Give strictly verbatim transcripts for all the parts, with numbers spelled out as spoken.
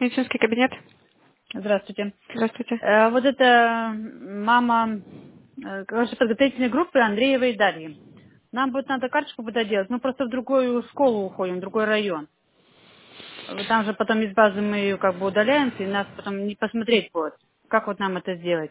медицинский кабинет. Здравствуйте. Здравствуйте. Э, Вот это мама, э, короче, подготовительной группы Андреевой и Дарьи. Нам будет надо карточку будет делать. Мы просто в другую школу уходим, в другой район. Вот там же потом из базы мы ее как бы удаляемся, и нас потом не посмотреть будет. Как вот нам это сделать?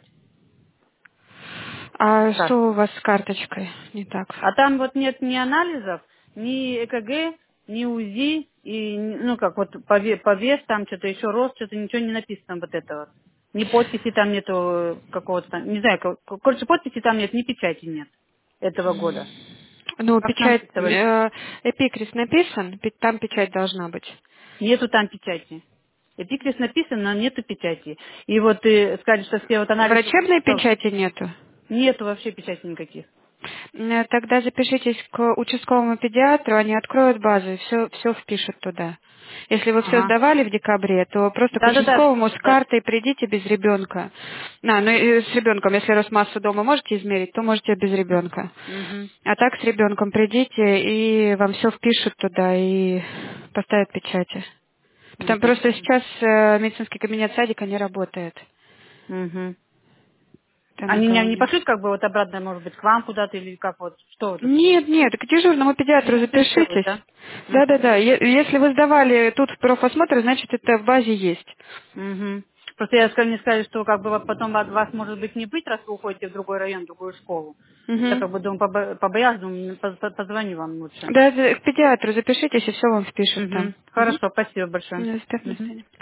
А Как? что у вас с карточкой не так? А там вот нет ни анализов, ни ЭКГ, ни УЗИ, и, ну, как вот по, ве- по вес, там что-то еще рост, что-то ничего не написано вот это вот. Ни подписи там нету э, какого-то там, не знаю, как- короче, подписи там нет, ни печати нет этого года. Ну, Как нам печать, это? э, эпикрис написан, пи- там печать должна быть. Нету там печати. Эпикрис написан, но нету печати. И вот э, сказали, что все вот анализы, Врачебной что печати нету. нету вообще печати никаких. Э, Тогда запишитесь к участковому педиатру, они откроют базу и все, все впишут туда. Если вы все Ага. сдавали в декабре, то просто к Да-да-да. участковому с Да. картой придите без ребенка. А, ну и с ребенком, если Росмассу дома можете измерить, то можете без ребенка. Мгм. А так с ребенком придите, и вам все впишут туда и поставят печати. Потому Мгм. просто сейчас э, медицинский кабинет садика не работает. Мгм. Это на Они меня того не нет. пошлют как бы вот обратно, может быть, к вам куда-то или как вот, что вот это? Нет, нет, к дежурному педиатру Они все сделают, запишитесь. да? Мгм. Да-да-да, е- если вы сдавали тут в профосмотр, значит это в базе есть. Мгм. Просто я сказала, мне сказали, что как бы вот потом от вас может быть не быть, раз вы уходите в другой район, в другую школу. Я Мгм. как бы думаю, побо- побоялась, думаю, по- по- позвоню вам лучше. Да, да, к педиатру запишитесь, и все вам впишут там. Мгм. Мгм. Хорошо, спасибо большое. Ну, до Мгм. свидания.